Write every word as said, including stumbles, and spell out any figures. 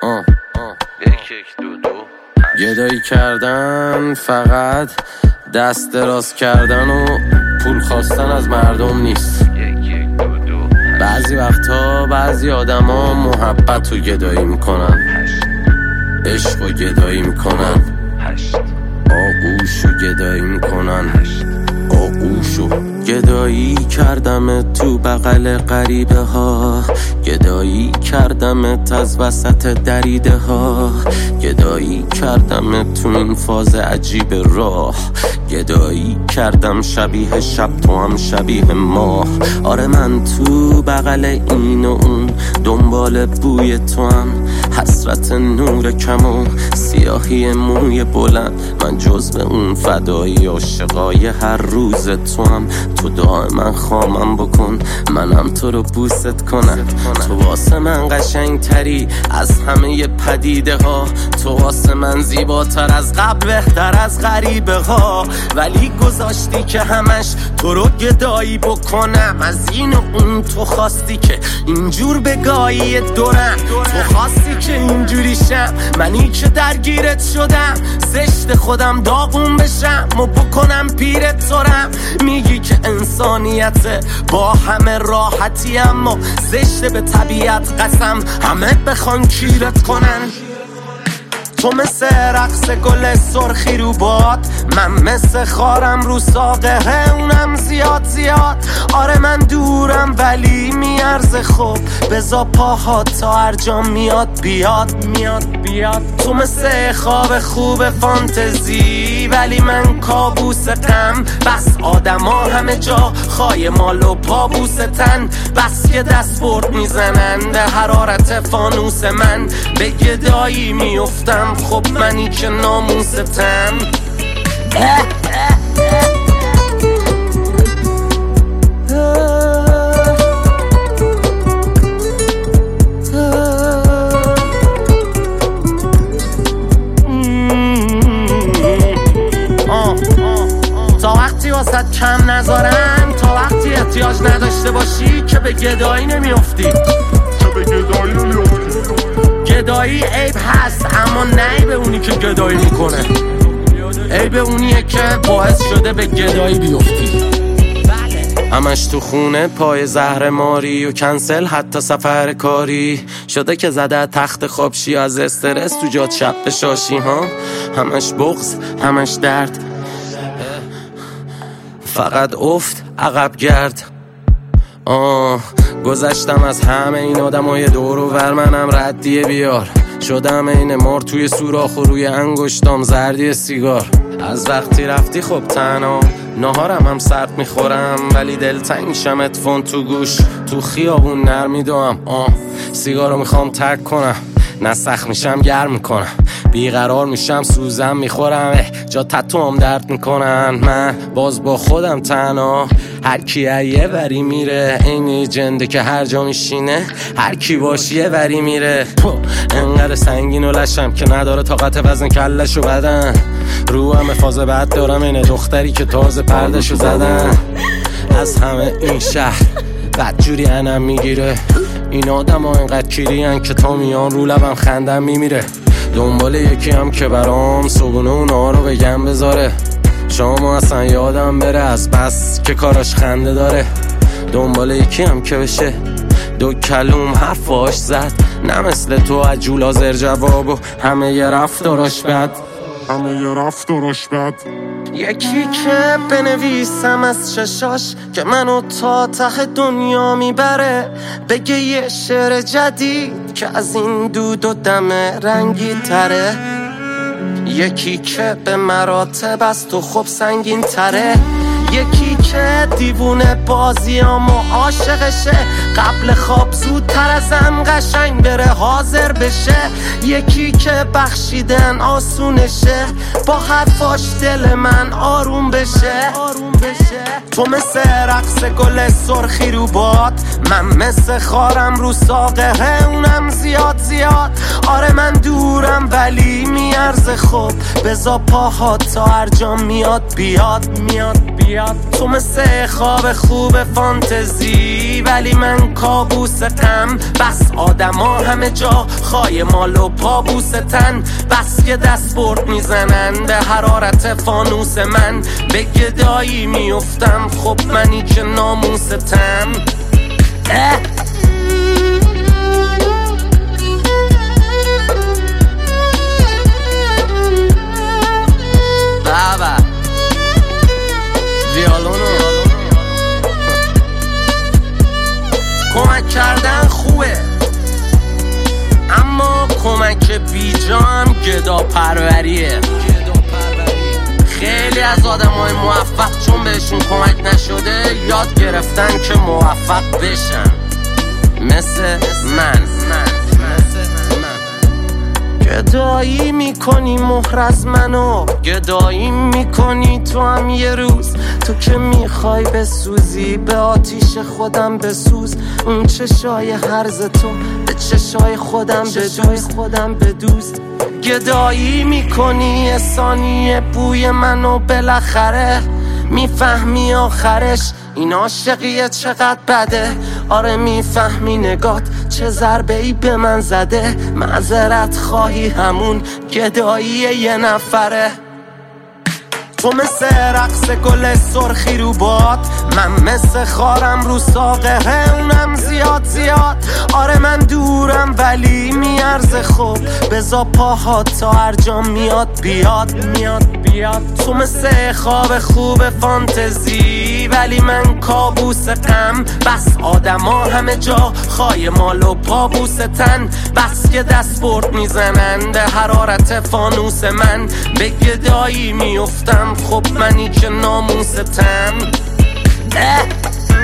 آه یک یک دو دو گدایی کردن فقط دست دراز کردن و پول خواستن از مردم نیست. یک یک دو دو بعضی وقتا بعضی آدما محبت رو گدایی میکنن، عشق رو گدایی میکنن، آغوش رو گدایی میکنن. آغوش رو گدایی کردم تو بغل غریبه ها، گدایی کردمت از وسط دریده ها، گدایی کردم تو این فاز عجیب راه، گدایی کردم شبیه شب تو هم شبیه ماه. آره من تو بغل این و اون دنبال بوی تو هم، حسرت نور کم و سیاهی موی بلند. من جزو اون فدایی عاشقای هر روز تو هم. تو دائما خامم بکن منم تو رو بوست کنم. تو واسه من قشنگ تری از همه پدیده ها، تو واسه من زیباتر از قبل بهتر از غریبه ها. ولی گذاشتی که همش تو رو گدایی بکنم، از این و اون تو خواستی که اینجور بگایی دورم، تو خواستی که اینجوری شم، منی که درگیرت شدم. زشت خودم داغون بشم و بکنم پیرت تورم. میگی که انسانیت با همه راحتی، اما زشت به طبیعت قسم همه بخوان کیرت کنن. تو مثل رقص گل سرخی رو باد، من مثل خارم رو ساقه اونم زیاد زیاد. آره من دورم ولی میارزه خوب، بزا پاها تا هر جا میاد بیاد میاد بیاد. تو مثل خواب خوب فانتزی ولی من کابوس غم. بس آدما همه جا خای مال و پابوس تن، بس که دست برد میزنن به حرارت فانوس من. به گدایی میفتم خب منی که ناموستم. تا وقتی واسط کم نذارم، تا وقتی احتیاج نداشته باشی که به گدایی نمیافتی، که به گدایی نمیافتی. گدایی عیب هست اما نه به اونی که گدایی میکنه، عیب اونیه که باعث شده به گدایی بیفتی. همش تو خونه پای زهر ماری و کنسل حتی سفر کاری شده که زده تخت خواب شی از استرس تو جات شب بشاشی ها. همش بغض همش درد، فقط افت عقب گرد. آه گذشتم از همه این آدمای دور و ور، منم ردیه بیار شدم این مار توی سوراخ و روی انگشتام زردی سیگار. از وقتی رفتی خب تنها نهارم هم سرد میخورم، ولی دلتنگ میشم اتفون تو گوش تو خیابون نرمی دوام. آه سیگارو میخوام ترک کنم، نه سخت میشم گرم میکنم، بیقرار میشم سوزم میخورم، جا تتوام درد میکنن. من باز با خودم تنها، هر کی یه وری میره، اینی جنده که هر جا میشینه هر کی باشی یه وری میره. انقدر سنگین و لشم که نداره طاقت وزن کلشو بدن، رو همه فاز بد دارم اینه دختری که تازه پردشو زدن. از همه این شهر بدجوری انم میگیره، این آدم ها اینقدر کیری هن که تا میان رو لبم خندم میمیره. دنبال یکی هم که برام صبونه اونا رو بگم بذاره، شما اصلا یادم بره از بس که کاراش خنده داره. دنبال یکی هم که بشه دو کلوم حرفاش زد، نه مثل تو عجول آزر جواب و همه یه رفتاراش بد، همه یه رفتاراش بد. یکی که بنویسم از چشاش که منو تا ته دنیا میبره، بگه یه شعر جدید که از این دود و دم رنگی تره. یکی که به مراتب از تو خوب سنگین تره، یکی که دیوونه بازیام و عاشقشه، قبل خواب زودتر ازم قشنگ بره حاضر بشه. یکی که بخشیدن آسونشه، با حرفاش دل من آروم بشه. تو مثل رقص گل سرخی رو باد، من مثل خارم رو ساقه اونم زیاد زیاد. آره من دورم ولی میارزه. خب بزا پاها تا هر جا میاد بیاد میاد بیاد. تو مثل خواب خوب فانتزی ولی من کابوس غم. بس آدما همه جا خای مال و پابوس تن. بس که دست برد میزنن به حرارت فانوس من. به گدایی میفتم خب منی که ناموستم. اه بابا ویالونو کمک کردن خوبه اما کمک بیجا هم گدا پروریه. خیلی از آدم های موفق چون بهشون کمک نشده یاد گرفتن که موفق بشن. مثل من گدایی میکنی مهر از منو، گدایی میکنی تو هم یه روز. تو که میخوای بسوزی به آتیش خودم بسوز. اون چشای هرز تو به چشای خودم بدوز خودم بدوز. گدایی میکنی یه ثانیه بوی منو بالاخره میفهمی آخرش این عاشقیه چقدر بده. آره میفهمی نگات چه ضربه ای به من زده. معذرت خواهی همون گدایی یه نفره. تو مثل رقص گل سرخی رو باد، من مثل خارم رو ساقه اونم زیاد زیاد. آره من دورم ولی میارزه. خب بزا پاها تا هر جا میاد بیاد میاد بیاد. تو مثل خواب خوب فانتزی ولی من کابوس غم. بس آدما همه جا خای مال و پابوس تن. بس که دست برد میزنن به حرارت فانوس من. به گدایی میفتم خب منی که ناموستم. اه